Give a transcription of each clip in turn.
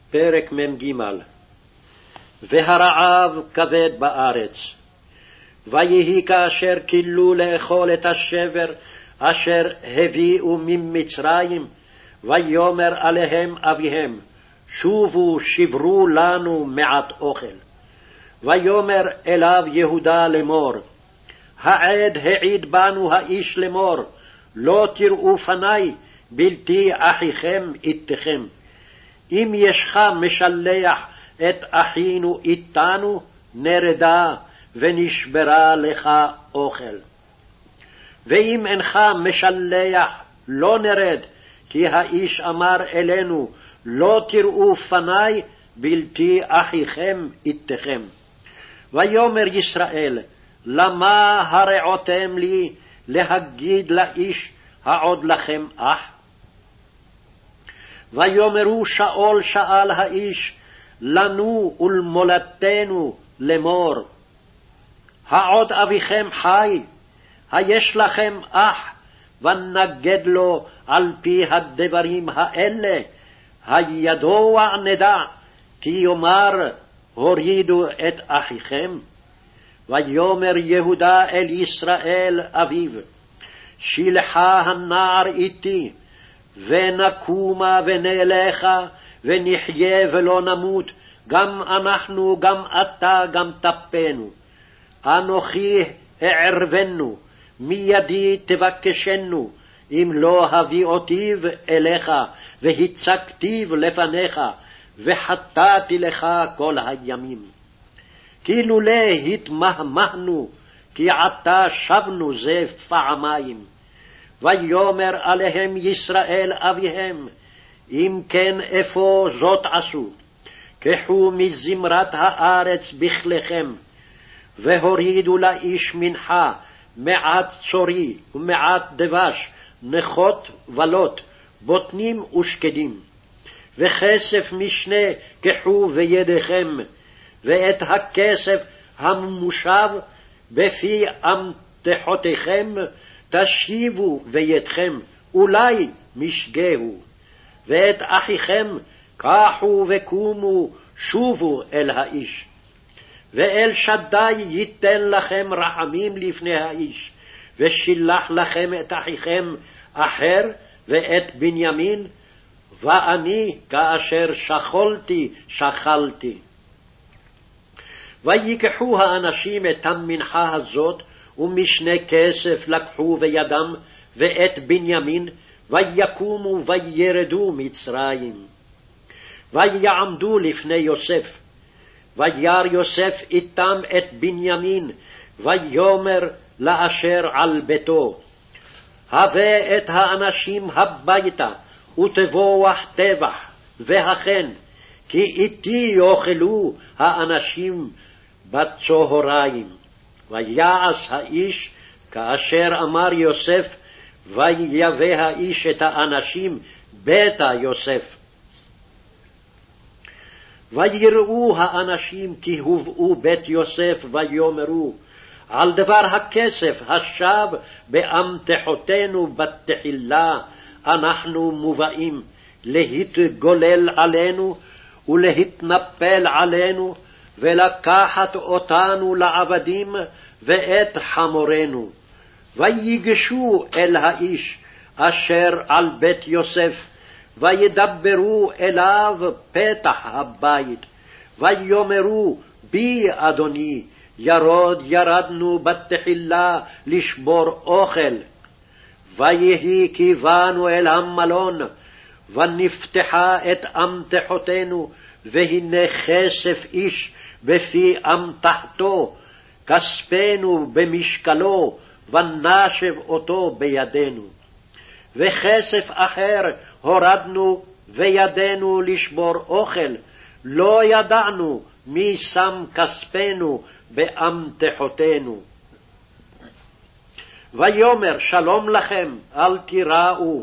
פרק מ"ג. והרעב כבד בארץ. ויהי כאשר כילו לאכול את השבר אשר הביאו ממצרים, ויאמר עליהם אביהם, שובו שברו לנו מעט אוכל. ויאמר אליו יהודה לאמור, העד העיד בנו האיש לאמור, לא תראו פני בלתי אחיכם איתכם. אם ישך משלח את אחינו איתנו, נרדה ונשברה לך אוכל. ואם אינך משלח, לא נרד, כי האיש אמר אלינו, לא תראו פני בלתי אחיכם איתכם. ויאמר ישראל, למה הרעותם לי להגיד לאיש העוד לכם אח? ויאמרו שאול שאל האיש, לנו ולמולדתנו לאמור, העוד אביכם חי, היש לכם אח, ונגד לו על פי הדברים האלה, הידוע נדע, כי יאמר, הורידו את אחיכם. ויאמר יהודה אל ישראל אביו, שילחה הנער איתי, ונקומה ונלכה, ונחיה ולא נמות, גם אנחנו, גם אתה, גם טפנו. אנוכי הערבנו, מידי תבקשנו, אם לא הביאותיו אליך, והצגתיו לפניך, וחטאתי לך כל הימים. כי לולא התמהמהנו, כי עתה שבנו זה פעמיים. ויאמר עליהם ישראל אביהם, אם כן אפוא זאת עשו, קחו מזמרת הארץ בכליכם, והורידו לאיש מנחה, מעט צורי ומעט דבש, נכות ולוט, בוטנים ושקדים. וכסף משנה קחו בידיכם, ואת הכסף הממושב בפי אמתחותיכם תשיבו בידכם, אולי משגהו. ואת אחיכם קחו וקומו, שובו אל האיש. ואל שדי ייתן לכם רחמים לפני האיש, ושילח לכם את אחיכם אחר ואת בנימין, ואני כאשר שכלתי שכלתי. ויקחו האנשים את המנחה הזאת, ומשנה כסף לקחו בידם, ואת בנימין, ויקומו וירדו מצרים. ויעמדו לפני יוסף, וירא יוסף איתם את בנימין, ויאמר לאשר על ביתו, הבא את האנשים הביתה, ותבוח טבח, והכן, כי איתי יאכלו האנשים בצהריים. ויעש האיש כאשר אמר יוסף, ויבא האיש את האנשים ביתה יוסף. ויראו האנשים כי הובאו בית יוסף, ויאמרו, על דבר הכסף השב באמתחותינו בתחילה, אנחנו מובאים להתגולל עלינו ולהתנפל עלינו, ולקחת אותנו לעבדים ואת חמורנו. ויגשו אל האיש אשר על בית יוסף, וידברו אליו פתח הבית, ויאמרו, בי אדוני, ירדנו בתחילה לשבור אוכל. ויהי כי באנו אל המלון, ונפתחה את אמתחותינו, והנה כסף איש בפי אמתחתו, כספנו במשקלו, ונשב אותו בידינו. וכסף אחר הורדנו וידנו לשבור אוכל, לא ידענו מי שם כספנו באמתחותינו. ויאמר שלום לכם, אל תיראו.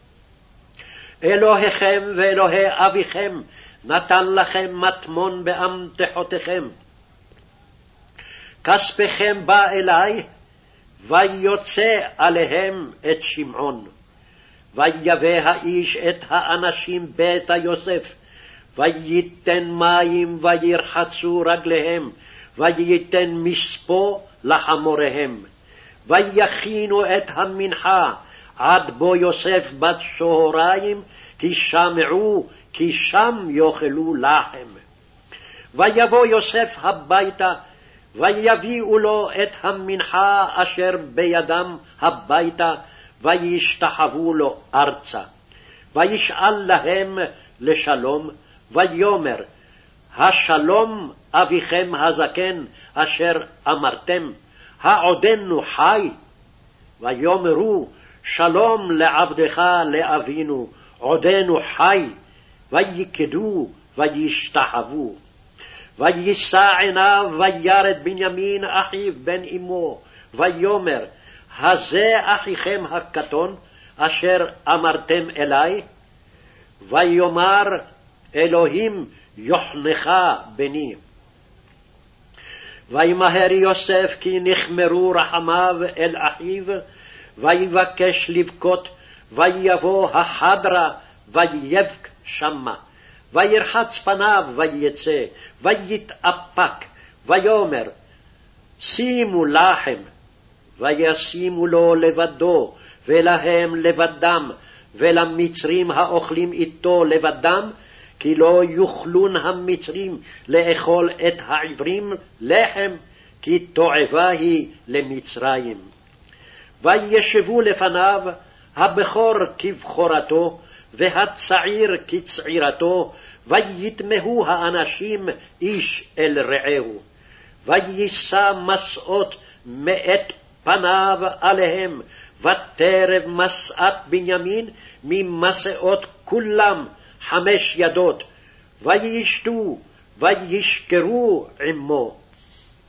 אלוהיכם ואלוהי אביכם נתן לכם מטמון באמתחותיכם. כספכם בא אלי, ויוצא עליהם את שמעון. ויבא האיש את האנשים ביתה יוסף, וייתן מים וירחצו רגליהם, וייתן מספו לחמוריהם. ויכינו את המנחה עד בו יוסף בצהריים, כי שמעו כי שם יאכלו לחם. ויבוא יוסף הביתה, ויביאו לו את המנחה אשר בידם הביתה, וישתחוו לו ארצה. וישאל להם לשלום, ויאמר, השלום אביכם הזקן אשר אמרתם, העודנו חי? ויאמרו, שלום לעבדך לאבינו, עודנו חי. ויקדו וישתחוו. ויישא עיניו וירד בנימין אחיו בן אמו, ויאמר, הזה אחיכם הקטון אשר אמרתם אלי? ויאמר, אלוהים יחנך בני. וימהר יוסף כי נחמרו רחמיו אל אחיו, ויבקש לבכות, ויבוא החדרה, ויבק שמה. וירחץ פניו ויצא, ויתאפק, ויאמר, שימו לחם. וישימו לו לבדו, ולהם לבדם, ולמצרים האוכלים איתו לבדם, כי לא יוכלון המצרים לאכול את העברים לחם, כי תועבה היא למצרים. וישבו לפניו הבכור כבכורתו, והצעיר כצעירתו, ויתמהו האנשים איש אל רעהו. ויישא מסעות מאת פניו עליהם, ותרב מסעת בנימין ממסעות כולם 5 ידות, וישתו וישכרו עמו.